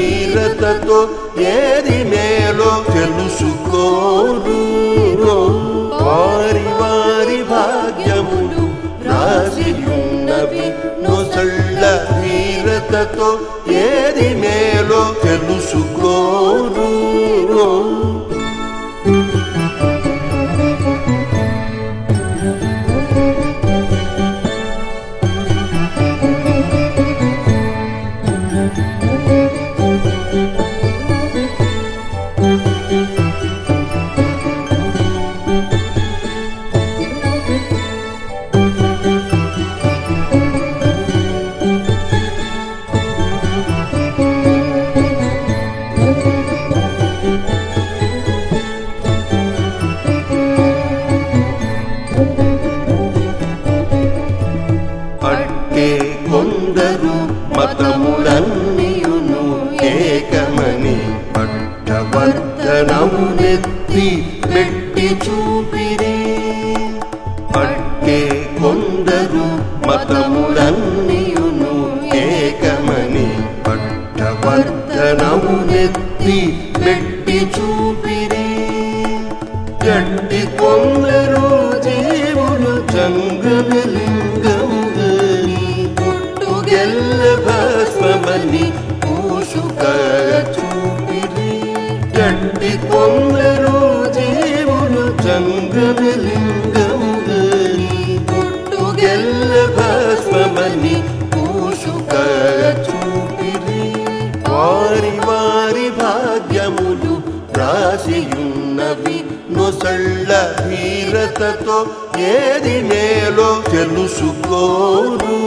ధీరతతో ఏది మేలో తెలుసుకోరు. వారి వారి భాగ్యములు రాసియున్నవి నొసళ్ళ ధీరతతో ఏది మేలో తెలుసుకోరు. కొందరు మతములన్నీయును ఏకమని పట్టవర్ధనమునెత్తి పెట్టి చూపిరి. పట్టే కొందరు మతములన్నీయును ఏకమని పట్టవర్ధనమునెత్తి పెట్టి చూపిరి. గట్టి కొందరు జీవులు జంగమలింగము భస్మమని పూసుకగా చూపిరి. గట్టి కొందరు జీవులు జంగమలింగము పుట్టుగెల్ల భస్మమని పూసుకగా చూపిరి. వారి వారి భాగ్యములు రాసియున్నవి నొసళ్ళ ధీరతతో ఏది మేలో తెలుసుకోరు.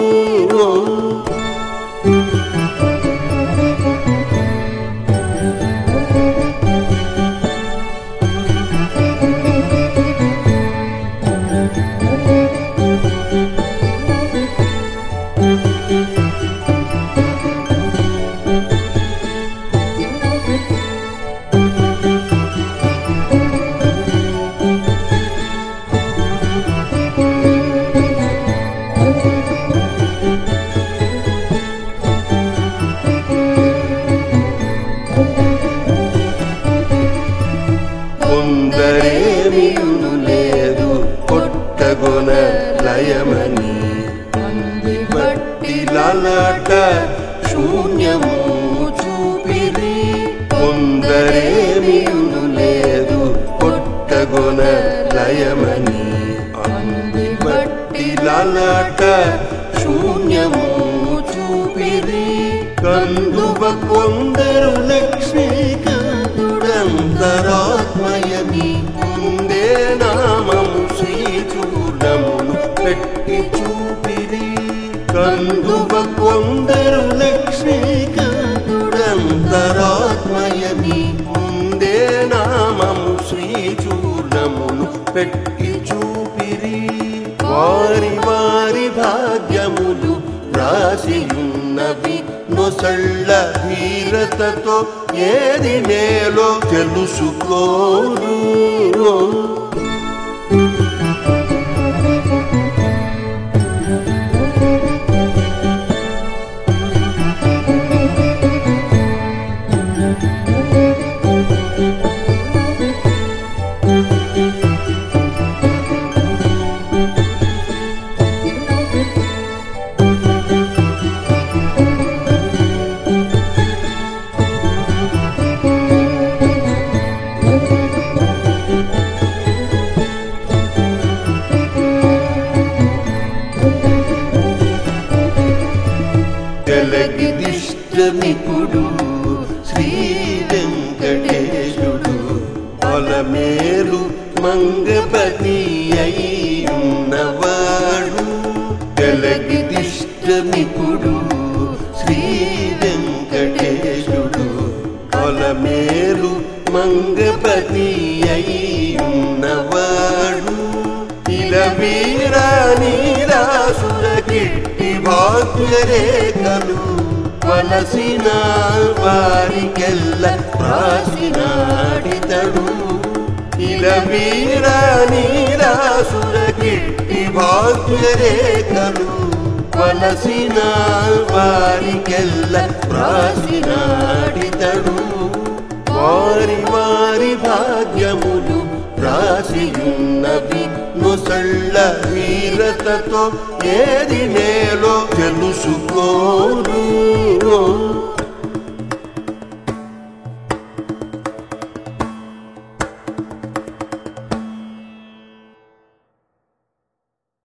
కొందరేమియును లేదు కొట్టగొన లయమని అంది బట్టి లలాట శూన్యము చూపిరి. కొందరేమియును లేదు కొట్టగొన లయమని అంది బట్టి లలాట శూన్యము చూపిరి. కందువ కొందరు లక్ష్మీకాంతుడంతరాత్మయని ముందే నామము శ్రీచూర్ణమును పెట్టి చూపిరి. కందువ కొందరు లక్ష్మీకాంతుడంతరాత్మయని ముందే నామము శ్రీచూర్ణమును పెట్టి చూపిరి. వారి వారి భాగ్యములు రాసియున్నవి నొసళ్ళ ధీరతతో ఏది మేలో తెలుసుకోరు. జలగిదిష్టమికుడు శ్రీ వెంకటేశుడు అలమేలు మంగపతి అయ్యున్నవాడు. జలగిదిష్టమికుడు శ్రీ వెంకటేశుడు అలమేలు మంగపతి అయ్యున్నవాడు. ఇలా వీరానీరాసుర కిట్టి భాగ్యరేఖలు వలసిన వారికెల్ల రాసినాడితడు. ఇలా వీరానీరాసుర కిట్టి భాగ్యరేఖలు వలసిన వారికెల్ల రాసినాడితడు. మొసళ్ళ వీరతతో ఏది మేలో తెలుసుకోరు.